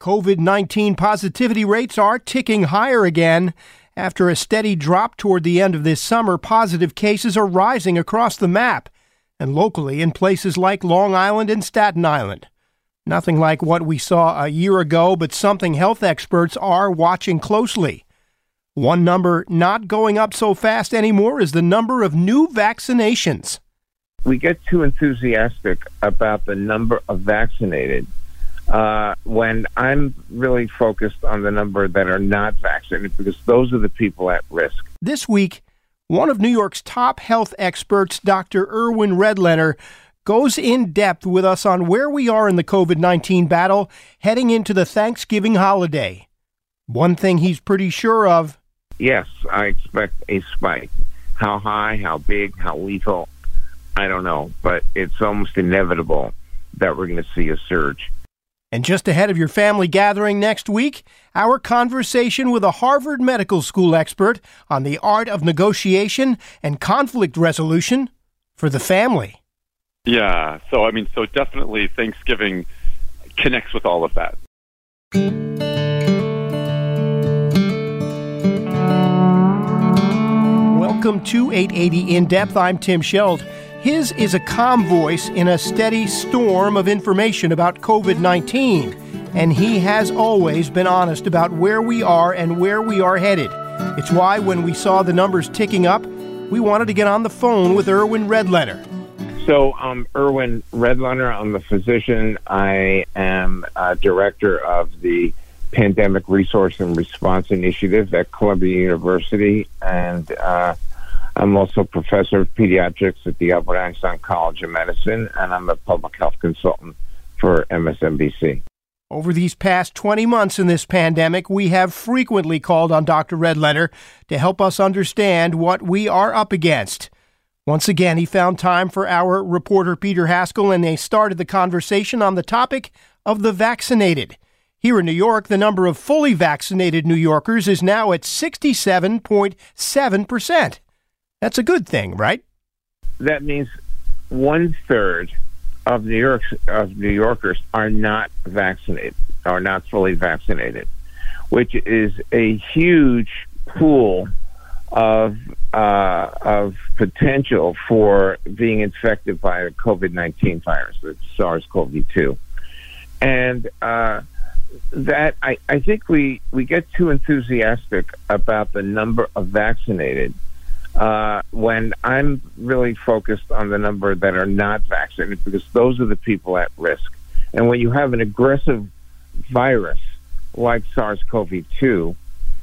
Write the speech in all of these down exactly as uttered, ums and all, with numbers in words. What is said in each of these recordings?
COVID nineteen positivity rates are ticking higher again. After a steady drop toward the end of this summer, positive cases are rising across the map, and locally in places like Long Island and Staten Island. Nothing like what we saw a year ago, but something health experts are watching closely. One number not going up so fast anymore is the number of new vaccinations. We get too enthusiastic about the number of vaccinated uh, when I'm really focused on the number that are not vaccinated, because those are the people at risk. This week, one of New York's top health experts, Doctor Erwin Redlener, goes in depth with us on where we are in the COVID nineteen battle heading into the Thanksgiving holiday. One thing he's pretty sure of: yes, I expect a spike. How high, how big, how lethal, I don't know, but it's almost inevitable that we're going to see a surge. And just ahead of your family gathering next week, our conversation with a Harvard Medical School expert on the art of negotiation and conflict resolution for the family. Yeah, so I mean, so definitely Thanksgiving connects with all of that. Welcome to eight eighty In Depth. I'm Tim Scheld. His is a calm voice in a steady storm of information about COVID nineteen, and he has always been honest about where we are and where we are headed. It's why when we saw the numbers ticking up, we wanted to get on the phone with Erwin Redlener. So I'm Erwin Redlener. I'm a physician. I am uh, director of the Pandemic Resource and Response Initiative at Columbia University, and uh, I'm also professor of pediatrics at the Albert Einstein College of Medicine, and I'm a public health consultant for M S N B C. Over these past twenty months in this pandemic, we have frequently called on Doctor Redlener to help us understand what we are up against. Once again, he found time for our reporter Peter Haskell, and they started the conversation on the topic of the vaccinated. Here in New York, the number of fully vaccinated New Yorkers is now at sixty-seven point seven percent. That's a good thing, right? That means one third of New York of New Yorkers are not vaccinated, are not fully vaccinated, which is a huge pool of uh, of potential for being infected by the COVID nineteen virus, the SARS CoV two, and uh, that I, I think we we get too enthusiastic about the number of vaccinated. Uh, when I'm really focused on the number that are not vaccinated, because those are the people at risk. And when you have an aggressive virus like SARS CoV two,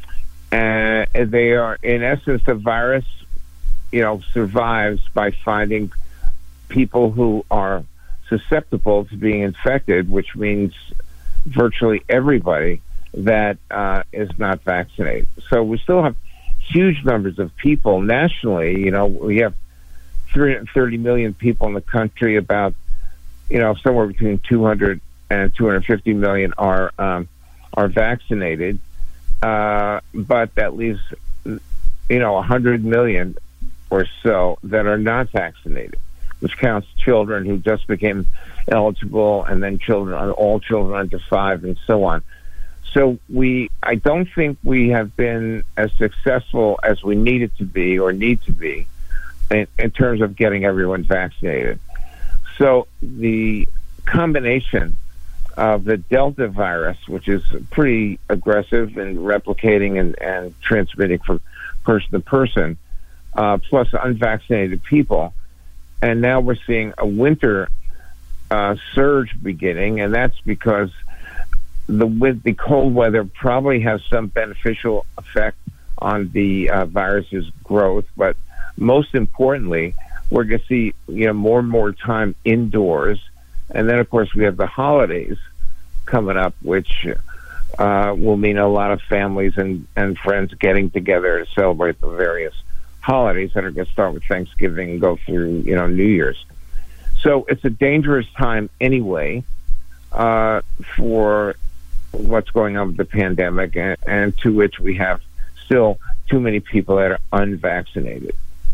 uh, they are, in essence, the virus, you know, survives by finding people who are susceptible to being infected, which means virtually everybody that uh, is not vaccinated. So we still have huge numbers of people nationally. You know, we have three hundred thirty million people in the country. About, you know, somewhere between two hundred and two hundred fifty million are um, are vaccinated. Uh, but that leaves, you know, one hundred million or so that are not vaccinated, which counts children who just became eligible, and then children, all children under five, and so on. So we, I don't think we have been as successful as we needed to be or need to be in, in terms of getting everyone vaccinated. So the combination of the Delta virus, which is pretty aggressive in replicating and, and transmitting from person to person, uh, plus unvaccinated people, and now we're seeing a winter uh, surge beginning, and that's because The with the cold weather probably has some beneficial effect on the uh, virus's growth, but most importantly, we're going to see, you know, more and more time indoors, and then of course we have the holidays coming up, which uh, will mean a lot of families and, and friends getting together to celebrate the various holidays that are going to start with Thanksgiving and go through, you know, New Year's. So it's a dangerous time anyway uh, for what's going on with the pandemic, and, and to which we have still too many people that are unvaccinated.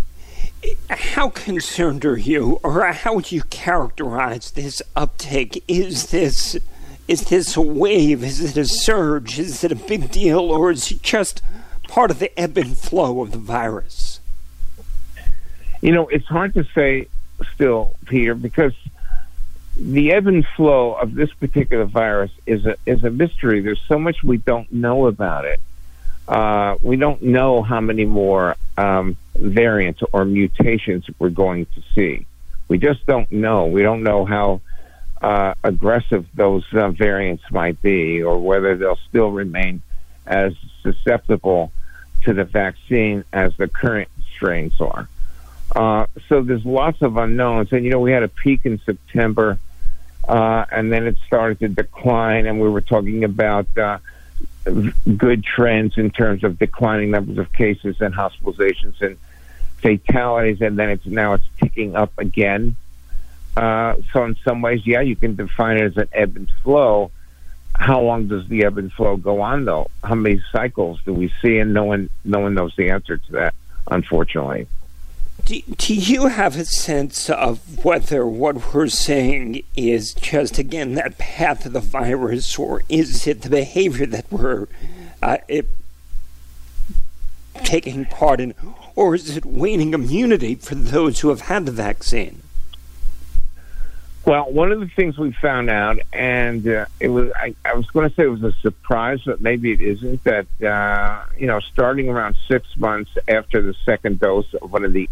How concerned are you, or how would you characterize this uptake? Is this Is this a wave? Is it a surge? Is it a big deal? Or is it just part of the ebb and flow of the virus? You know, it's hard to say still, Peter, because the ebb and flow of this particular virus is a is a mystery. There's so much we don't know about it. Uh, we don't know how many more um, variants or mutations we're going to see. We just don't know. We don't know how uh, aggressive those uh, variants might be, or whether they'll still remain as susceptible to the vaccine as the current strains are. Uh, so there's lots of unknowns. And, you know, we had a peak in September, uh, and then it started to decline, and we were talking about uh, good trends in terms of declining numbers of cases and hospitalizations and fatalities, and then it's now it's ticking up again. Uh, so in some ways, yeah, you can define it as an ebb and flow. How long does the ebb and flow go on, though? How many cycles do we see? And no one, no one knows the answer to that, unfortunately. Do, do you have a sense of whether what we're saying is just, again, that path of the virus, or is it the behavior that we're uh, it, taking part in, or is it waning immunity for those who have had the vaccine? Well, one of the things we found out, and uh, it was, I, I was going to say it was a surprise, but maybe it isn't, that, uh, you know, starting around six months after the second dose of one of the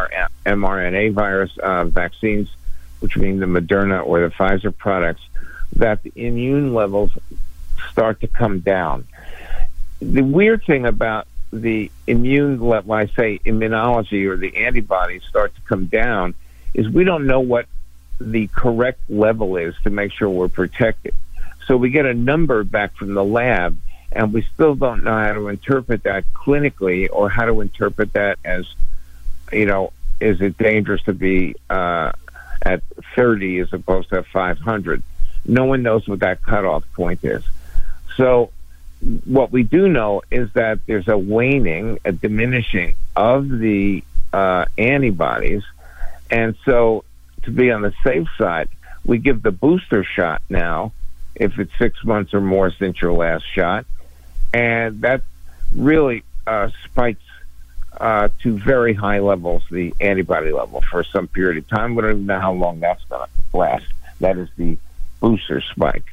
mRNA virus uh, vaccines, which means the Moderna or the Pfizer products, that the immune levels start to come down. The weird thing about the immune level, when I say immunology or the antibodies start to come down, is we don't know what the correct level is to make sure we're protected. So we get a number back from the lab, and we still don't know how to interpret that clinically, or how to interpret that as, you know, is it dangerous to be uh, at thirty as opposed to five hundred? No one knows what that cutoff point is. So what we do know is that there's a waning, a diminishing of the uh, antibodies, and so to be on the safe side, we give the booster shot now, if it's six months or more since your last shot, and that really uh, spikes uh, to very high levels the antibody level for some period of time. We don't even know how long that's going to last. That is the booster spike.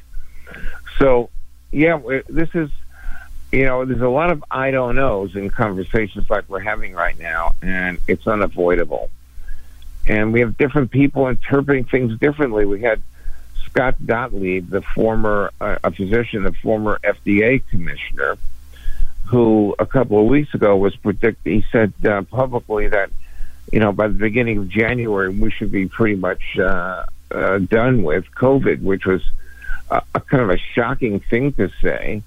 So, yeah, this is, you know, there's a lot of I don't knows in conversations like we're having right now, and it's unavoidable. And we have different people interpreting things differently. We had Scott Gottlieb, the former uh, a physician, the former F D A commissioner, who a couple of weeks ago was predicting. He said uh, publicly that, you know, by the beginning of January we should be pretty much uh, uh, done with COVID, which was a, a kind of a shocking thing to say,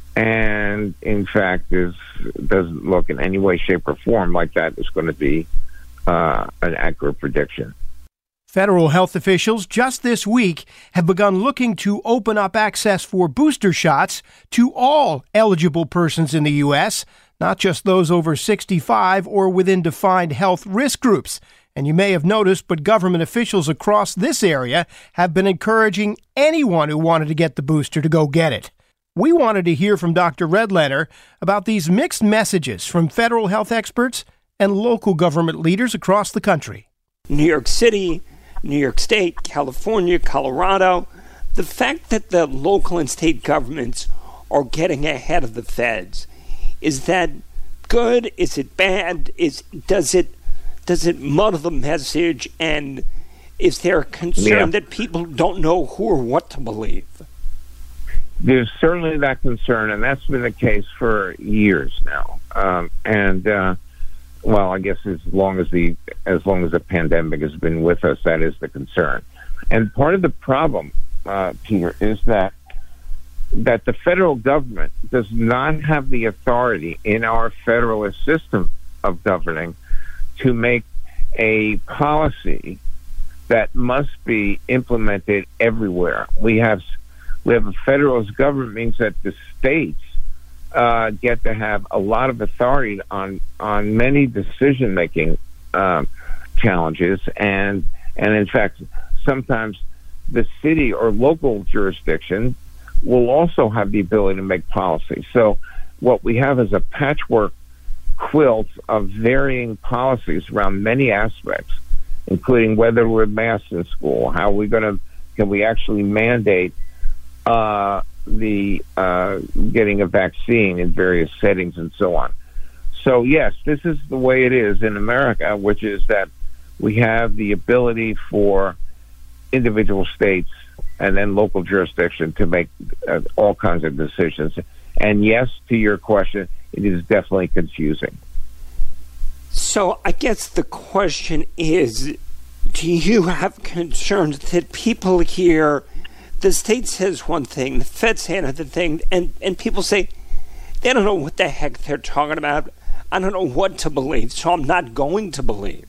and in fact is doesn't look in any way, shape, or form like that is going to be Uh, an accurate prediction. Federal health officials just this week have begun looking to open up access for booster shots to all eligible persons in the U S, not just those over sixty-five or within defined health risk groups. And you may have noticed, but government officials across this area have been encouraging anyone who wanted to get the booster to go get it. We wanted to hear from Doctor Redlener about these mixed messages from federal health experts and local government leaders across the country. New York City, New York State, California, Colorado, the fact that the local and state governments are getting ahead of the feds, is that good? Is it bad? Is does it does it muddle the message? And is there a concern yeah. that people don't know who or what to believe? There's certainly that concern, and that's been the case for years now. Um, and uh, Well, I guess as long as the as long as the pandemic has been with us, that is the concern. And part of the problem, uh, Peter, is that that the federal government does not have the authority in our federalist system of governing to make a policy that must be implemented everywhere. We have we have a federalist government, means that the states Uh, get to have a lot of authority on on many decision making um, challenges, and and in fact sometimes the city or local jurisdiction will also have the ability to make policy. So what we have is a patchwork quilt of varying policies around many aspects, including whether we're masks in school, how we're going to, can we actually mandate uh, the uh, getting a vaccine in various settings and so on. So yes, this is the way it is in America, which is that we have the ability for individual states and then local jurisdiction to make uh, all kinds of decisions. And yes, to your question, it is definitely confusing. So I guess the question is, do you have concerns that people here, the state says one thing, the Fed say another thing, and, and people say, they don't know what the heck they're talking about. I don't know what to believe, so I'm not going to believe.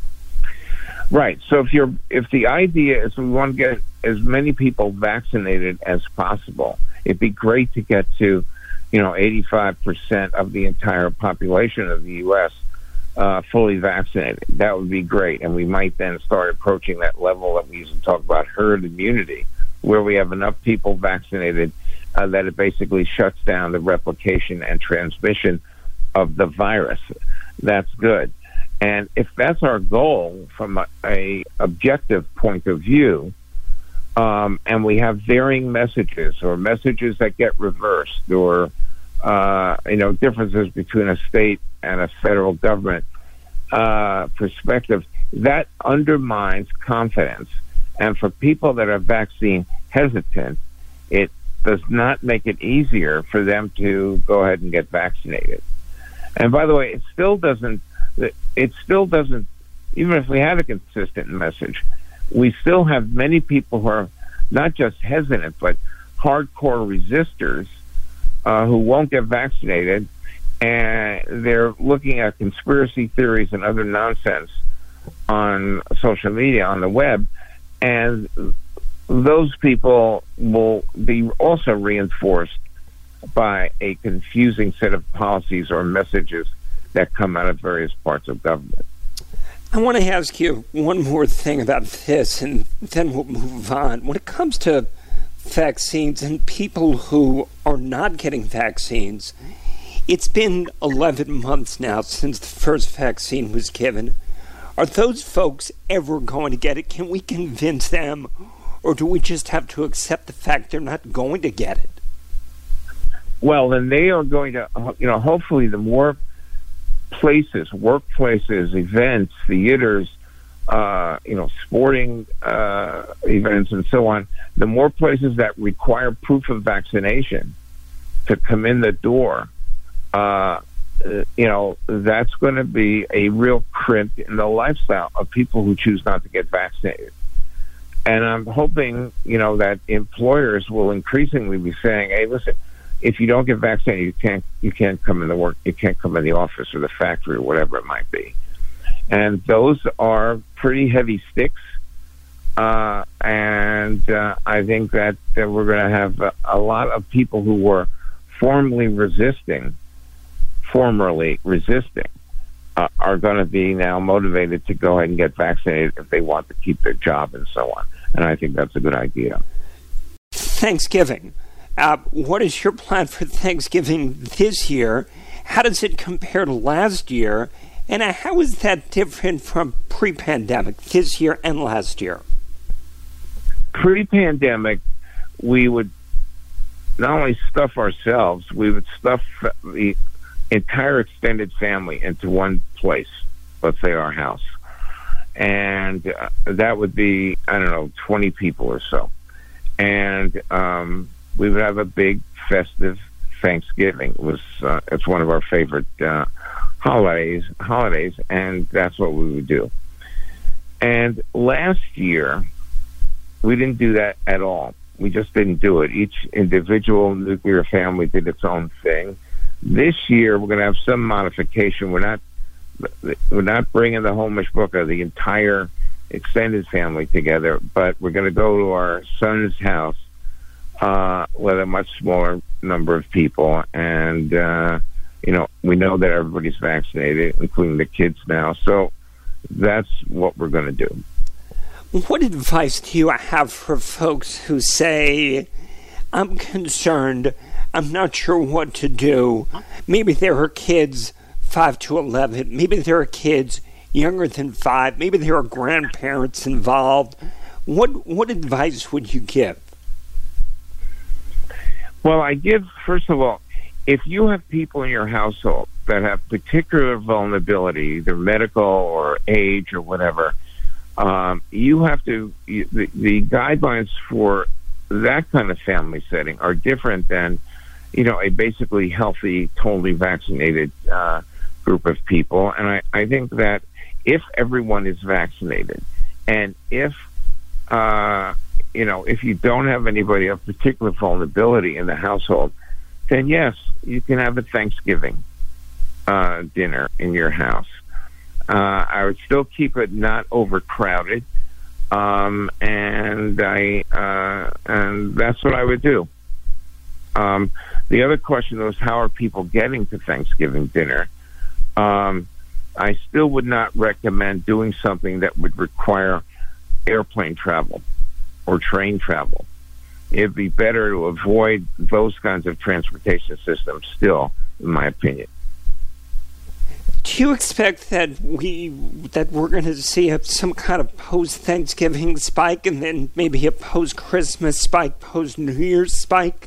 Right. So if you're, if the idea is we want to get as many people vaccinated as possible, it'd be great to get to, you know, eighty-five percent of the entire population of the U S uh, fully vaccinated. That would be great. And we might then start approaching that level that we used to talk about, herd immunity, where we have enough people vaccinated uh, that it basically shuts down the replication and transmission of the virus. That's good. And if that's our goal from a, a objective point of view, um, and we have varying messages or messages that get reversed, or uh, you know, differences between a state and a federal government uh, perspective, that undermines confidence. And for people that are vaccine hesitant, it does not make it easier for them to go ahead and get vaccinated. And by the way, it still doesn't, it still doesn't, even if we had a consistent message, we still have many people who are not just hesitant, but hardcore resistors uh, who won't get vaccinated, and they're looking at conspiracy theories and other nonsense on social media, on the web, and those people will be also reinforced by a confusing set of policies or messages that come out of various parts of government. I want to ask you one more thing about this, and then we'll move on. When it comes to vaccines and people who are not getting vaccines, it's been eleven months now since the first vaccine was given. Are those folks ever going to get it? Can we convince them, or do we just have to accept the fact they're not going to get it? Well, then they are going to, you know, hopefully the more places, workplaces, events, theaters, uh, you know, sporting uh, events and so on, the more places that require proof of vaccination to come in the door, uh, you know, that's going to be a real crimp in the lifestyle of people who choose not to get vaccinated. And I'm hoping, you know, that employers will increasingly be saying, hey, listen, if you don't get vaccinated, you can't you can't come in the work, you can't come in the office or the factory or whatever it might be. And those are pretty heavy sticks. Uh, and uh, I think that, that we're going to have a, a lot of people who were formerly resisting, formerly resisting, uh, are going to be now motivated to go ahead and get vaccinated if they want to keep their job and so on. And I think that's a good idea. Thanksgiving. Uh, what is your plan for Thanksgiving this year? How does it compare to last year? And uh, how is that different from pre-pandemic, this year and last year? Pre-pandemic, we would not only stuff ourselves, we would stuff the entire extended family into one place, let's say our house. And uh, that would be, I don't know, twenty people or so. And um, we would have a big festive Thanksgiving. It was uh, it's one of our favorite uh, holidays, holidays, and that's what we would do. And last year, we didn't do that at all. We just didn't do it. Each individual nuclear family did its own thing. This year, we're going to have some modification. We're not we're not bringing the whole mishpucha, the entire extended family together, but we're going to go to our son's house uh, with a much smaller number of people. And, uh, you know, we know that everybody's vaccinated, including the kids now. So that's what we're going to do. What advice do you have for folks who say, I'm concerned. I'm not sure what to do. Maybe there are kids five to eleven. Maybe there are kids younger than five. Maybe there are grandparents involved. What what advice would you give? Well, I give, first of all, if you have people in your household that have particular vulnerability, either medical or age or whatever, um, you have to, you, the, the guidelines for that kind of family setting are different than, you know, a basically healthy, totally vaccinated uh, group of people. And I, I think that if everyone is vaccinated, and if, uh, you know, if you don't have anybody of particular vulnerability in the household, then yes, you can have a Thanksgiving uh, dinner in your house. Uh, I would still keep it not overcrowded, um, and I uh, and that's what I would do. Um, the other question was, how are people getting to Thanksgiving dinner? Um, I still would not recommend doing something that would require airplane travel or train travel. It'd be better to avoid those kinds of transportation systems still, in my opinion. Do you expect that we that we're going to see a, some kind of post-Thanksgiving spike and then maybe a post-Christmas spike, post-New Year's spike?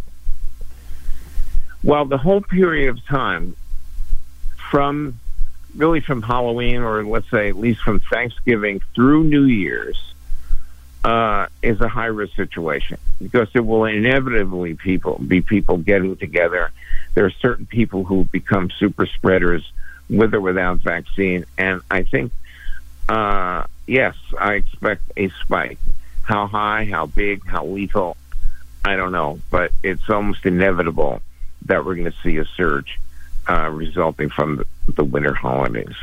Well, the whole period of time from really from Halloween, or let's say at least from Thanksgiving through New Year's, uh, is a high-risk situation because there will inevitably people be people getting together. There are certain people who become super spreaders with or without vaccine, and I think, uh, yes, I expect a spike. How high, how big, how lethal, I don't know, but it's almost inevitable that we're going to see a surge uh, resulting from the, the winter holidays.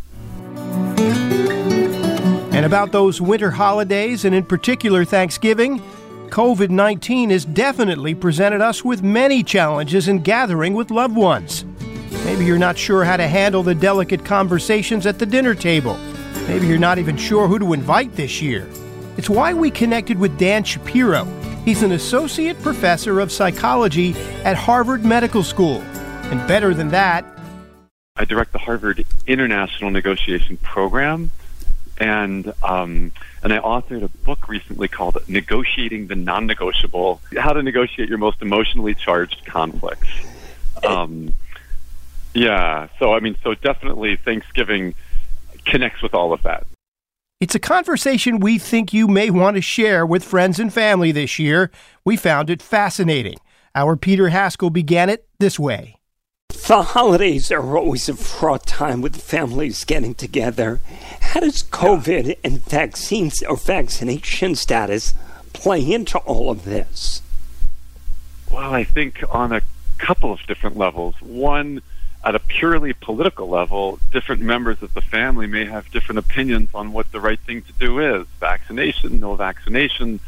And about those winter holidays, and in particular Thanksgiving, COVID nineteen has definitely presented us with many challenges in gathering with loved ones. Maybe you're not sure how to handle the delicate conversations at the dinner table. Maybe you're not even sure who to invite this year. It's why we connected with Dan Shapiro. He's an associate professor of psychology at Harvard Medical School. And better than that, I direct the Harvard International Negotiation Program, and um, and I authored a book recently called Negotiating the Non-Negotiable, How to Negotiate Your Most Emotionally Charged Conflicts. Um, yeah, so I mean, so definitely Thanksgiving connects with all of that. It's a conversation we think you may want to share with friends and family this year. We found it fascinating. Our Peter Haskell began it this way. The holidays are always a fraught time with families getting together. How does COVID and vaccines or vaccination status play into all of this? Well, I think on a couple of different levels. One, at a purely political level, different members of the family may have different opinions on what the right thing to do is. Vaccination, no vaccination.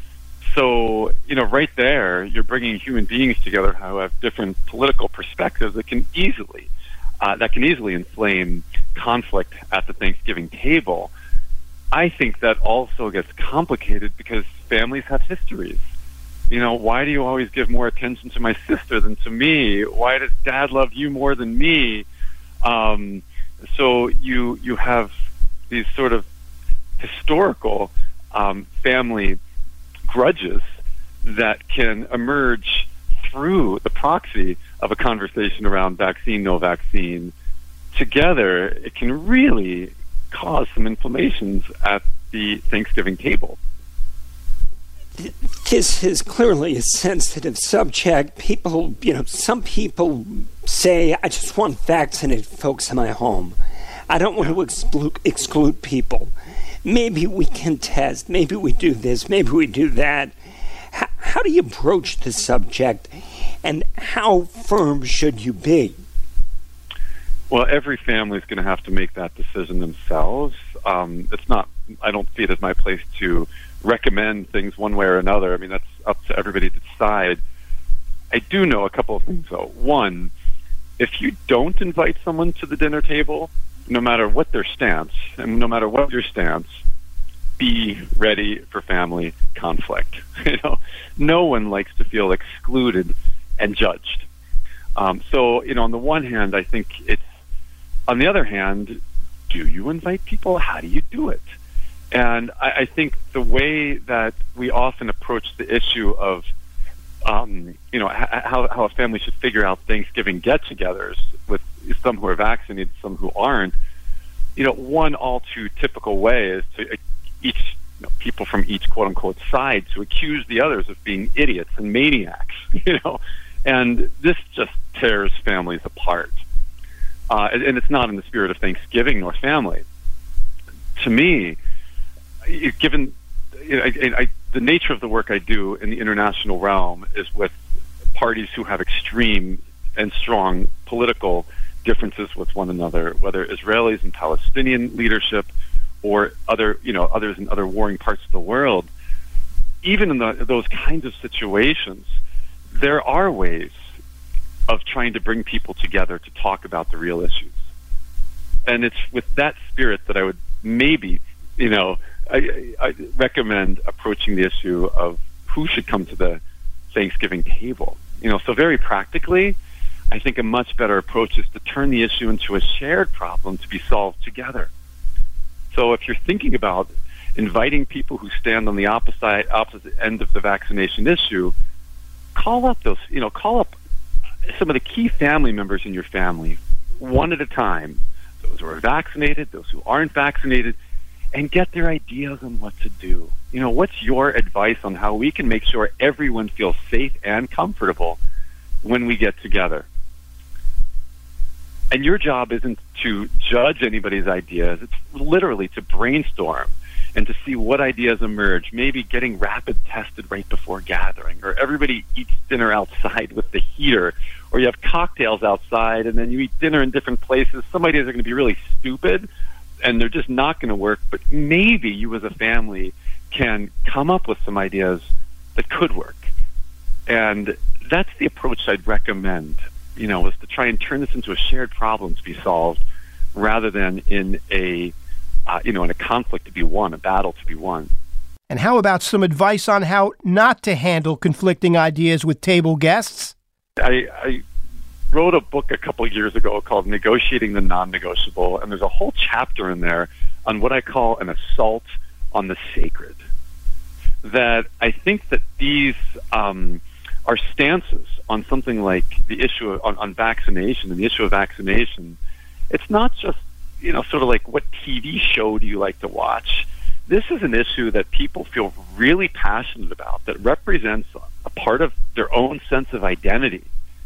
So, you know, right there, you're bringing human beings together who have different political perspectives that can easily, uh, that can easily inflame conflict at the Thanksgiving table. I think that also gets complicated because families have histories. You know, why do you always give more attention to my sister than to me? Why does Dad love you more than me? Um, so you you have these sort of historical um, family grudges that can emerge through the proxy of a conversation around vaccine, no vaccine. Together, it can really cause some inflammations at the Thanksgiving table. This is clearly a sensitive subject. People, you know, some people say, I just want vaccinated folks in my home. I don't want to exclude, exclude people. Maybe we can test. Maybe we do this. Maybe we do that. How, how do you broach the subject, and how firm should you be? Well, every family is going to have to make that decision themselves. Um, it's not, I don't see it as my place to recommend things one way or another. I mean, that's up to everybody to decide. I do know a couple of things, though. One, if you don't invite someone to the dinner table, no matter what their stance, and no matter what your stance, be ready for family conflict. You know, no one likes to feel excluded and judged. Um, so, you know, on the one hand, I think it's, on the other hand, do you invite people? How do you do it? And I, I think the way that we often approach the issue of, um, you know, h- how, how a family should figure out Thanksgiving get-togethers with some who are vaccinated, some who aren't, you know, one all too typical way is to uh, each you know, people from each quote-unquote side to accuse the others of being idiots and maniacs, you know, and this just tears families apart. Uh, and, and it's not in the spirit of Thanksgiving nor family. To me, given you know, I, I, the nature of the work I do in the international realm is with parties who have extreme and strong political differences with one another, whether Israelis and Palestinian leadership or other, you know, others in other warring parts of the world. Even in the, those kinds of situations, there are ways of trying to bring people together to talk about the real issues. And it's with that spirit that I would maybe, you know, I, I recommend approaching the issue of who should come to the Thanksgiving table. You know, so very practically, I think a much better approach is to turn the issue into a shared problem to be solved together. So if you're thinking about inviting people who stand on the opposite opposite end of the vaccination issue, call up those, you know, call up some of the key family members in your family, one at a time, those who are vaccinated, those who aren't vaccinated, and get their ideas on what to do. You know, what's your advice on how we can make sure everyone feels safe and comfortable when we get together? And your job isn't to judge anybody's ideas. It's literally to brainstorm and to see what ideas emerge, maybe getting rapid tested right before gathering, or everybody eats dinner outside with the heater, or you have cocktails outside and then you eat dinner in different places. Some ideas are going to be really stupid and they're just not going to work, but maybe you as a family can come up with some ideas that could work. And that's the approach I'd recommend, you know, is to try and turn this into a shared problem to be solved rather than in a, uh, you know, in a conflict to be won, a battle to be won. And how about some advice on how not to handle conflicting ideas with table guests? I, I wrote a book a couple of years ago called Negotiating the Non-Negotiable, and there's a whole chapter in there on what I call an assault on the sacred. That I think that these um, are stances on something like the issue of, on, on vaccination and the issue of vaccination. It's not just, you know, sort of like what T V show do you like to watch? This is an issue that people feel really passionate about, that represents a part of their own sense of identity.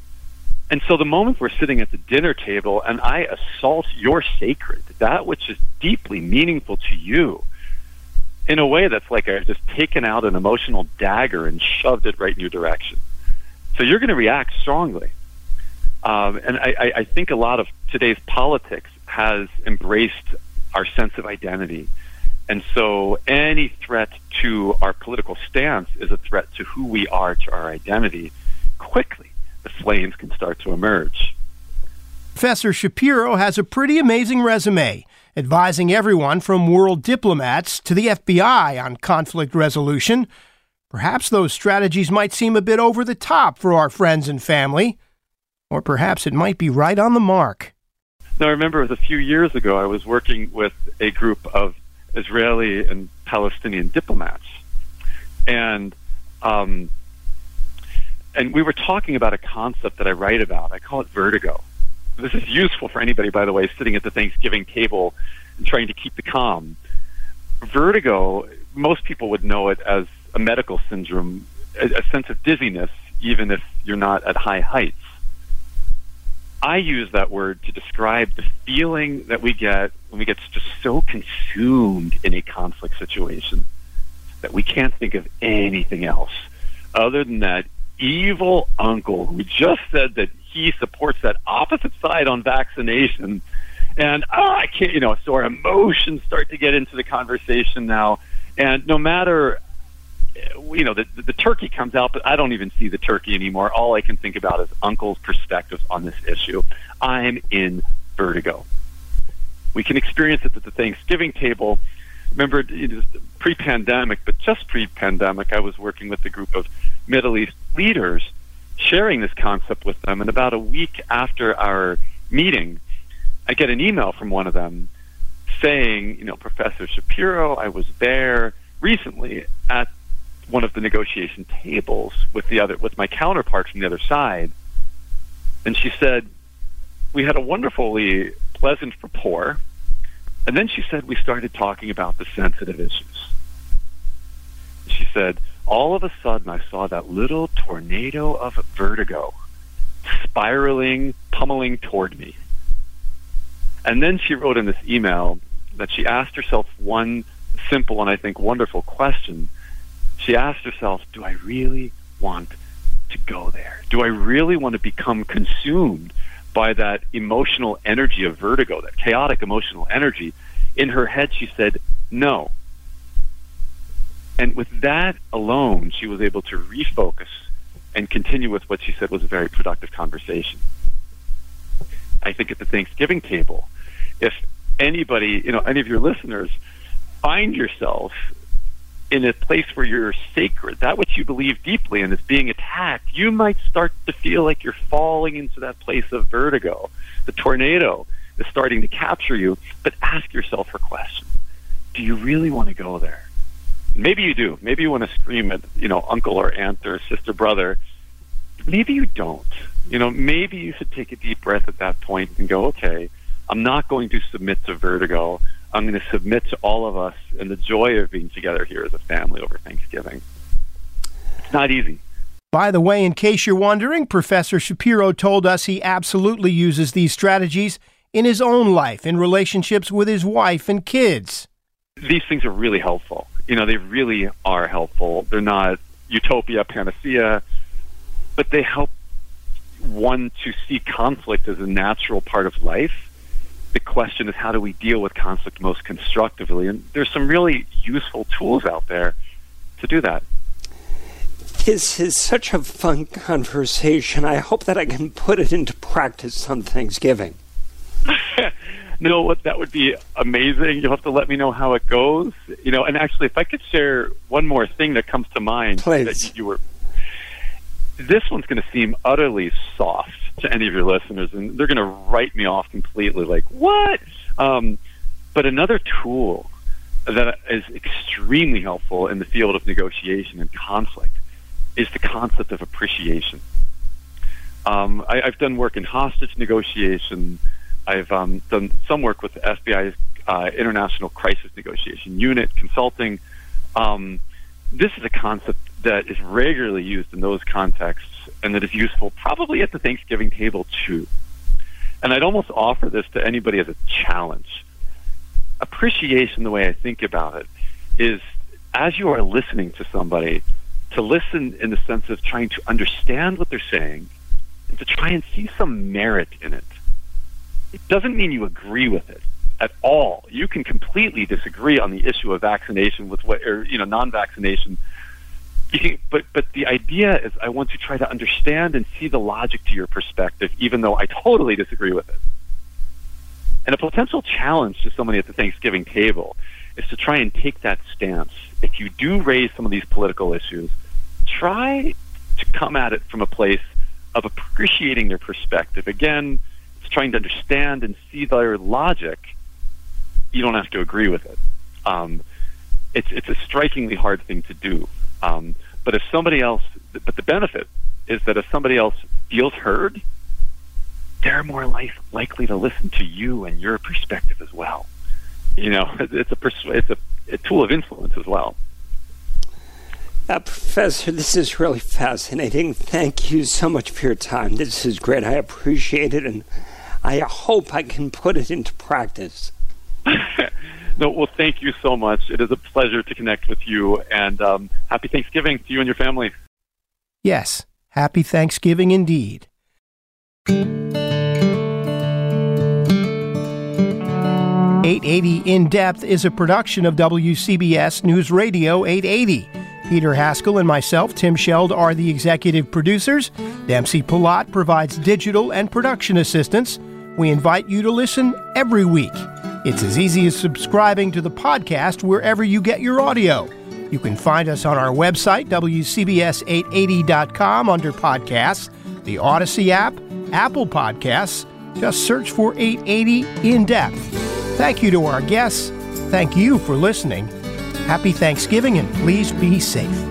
And so the moment we're sitting at the dinner table and I assault your sacred, that which is deeply meaningful to you, in a way that's like I've just taken out an emotional dagger and shoved it right in your direction. So you're going to react strongly. Um, and I, I think a lot of today's politics has embraced our sense of identity. And so any threat to our political stance is a threat to who we are, to our identity. Quickly, the flames can start to emerge. Professor Shapiro has a pretty amazing resume, advising everyone from world diplomats to the F B I on conflict resolution. Perhaps those strategies might seem a bit over the top for our friends and family, or perhaps it might be right on the mark. Now, I remember it was a few years ago, I was working with a group of Israeli and Palestinian diplomats, and um, and we were talking about a concept that I write about. I call it vertigo. This is useful for anybody, by the way, sitting at the Thanksgiving table and trying to keep the calm. Vertigo, most people would know it as a medical syndrome, a, a sense of dizziness, even if you're not at high heights. I use that word to describe the feeling that we get when we get just so consumed in a conflict situation that we can't think of anything else other than that evil uncle who just said that he supports that opposite side on vaccination. And oh, I can't, you know, so our emotions start to get into the conversation now. And no matter, you know, the, the turkey comes out, but I don't even see the turkey anymore. All I can think about is uncle's perspectives on this issue. I'm in vertigo. We can experience it at the Thanksgiving table, remember, it was pre-pandemic, but just pre-pandemic, I was working with a group of Middle East leaders, sharing this concept with them. And about a week after our meeting, I get an email from one of them saying, you know, Professor Shapiro, I was there recently at one of the negotiation tables with the other, with my counterpart from the other side. And she said, we had a wonderfully pleasant rapport. And then she said, we started talking about the sensitive issues. She said, all of a sudden I saw that little tornado of vertigo spiraling, pummeling toward me. And then she wrote in this email that she asked herself one simple and I think wonderful question. She asked herself, do I really want to go there? Do I really want to become consumed by that emotional energy of vertigo, that chaotic emotional energy? In her head, she said, no. And with that alone, she was able to refocus and continue with what she said was a very productive conversation. I think at the Thanksgiving table, if anybody, you know, any of your listeners find yourself in a place where you're sacred, that which you believe deeply in is being attacked, you might start to feel like you're falling into that place of vertigo. The tornado is starting to capture you, but ask yourself a question. Do you really want to go there? Maybe you do. Maybe you want to scream at, you know, uncle or aunt or sister, brother. Maybe you don't. You know, maybe you should take a deep breath at that point and go, okay, I'm not going to submit to vertigo. I'm going to submit to all of us and the joy of being together here as a family over Thanksgiving. It's not easy. By the way, in case you're wondering, Professor Shapiro told us he absolutely uses these strategies in his own life, in relationships with his wife and kids. These things are really helpful. You know, they really are helpful. They're not utopia, panacea, but they help one to see conflict as a natural part of life. The question is, how do we deal with conflict most constructively? And there's some really useful tools out there to do that. This is such a fun conversation. I hope that I can put it into practice on Thanksgiving. No, what that would be amazing. You'll have to let me know how it goes. You know, and actually, if I could share one more thing that comes to mind. Please. That you were. This one's going to seem utterly soft to any of your listeners, and they're going to write me off completely, like, what? Um, but another tool that is extremely helpful in the field of negotiation and conflict is the concept of appreciation. Um, I, I've done work in hostage negotiation. I've um, done some work with the F B I's uh, International Crisis Negotiation Unit, consulting. Um, this is a concept that is regularly used in those contexts and that is useful probably at the Thanksgiving table too. And I'd almost offer this to anybody as a challenge. Appreciation, the way I think about it, is as you are listening to somebody, to listen in the sense of trying to understand what they're saying and to try and see some merit in it. It doesn't mean you agree with it at all. You can completely disagree on the issue of vaccination with what, or, you know, non-vaccination. You can, but but the idea is I want to try to understand and see the logic to your perspective, even though I totally disagree with it. And a potential challenge to somebody at the Thanksgiving table is to try and take that stance. If you do raise some of these political issues, try to come at it from a place of appreciating their perspective. Again, it's trying to understand and see their logic. You don't have to agree with it. Um, it's it's a strikingly hard thing to do. Um, but if somebody else, but the benefit is that if somebody else feels heard, they're more li- likely to listen to you and your perspective as well. You know, it's a pers- it's a, a tool of influence as well. Uh, Professor, this is really fascinating. Thank you so much for your time. This is great. I appreciate it, and I hope I can put it into practice. No, well, thank you so much. It is a pleasure to connect with you, and um, happy Thanksgiving to you and your family. Yes, happy Thanksgiving indeed. eight eighty In Depth is a production of W C B S News Radio eight eighty. Peter Haskell and myself, Tim Sheld, are the executive producers. Dempsey Palat provides digital and production assistance. We invite you to listen every week. It's as easy as subscribing to the podcast wherever you get your audio. You can find us on our website, W C B S eight eighty dot com, under podcasts, the Odyssey app, Apple Podcasts. Just search for eight eighty In Depth. Thank you to our guests. Thank you for listening. Happy Thanksgiving, and please be safe.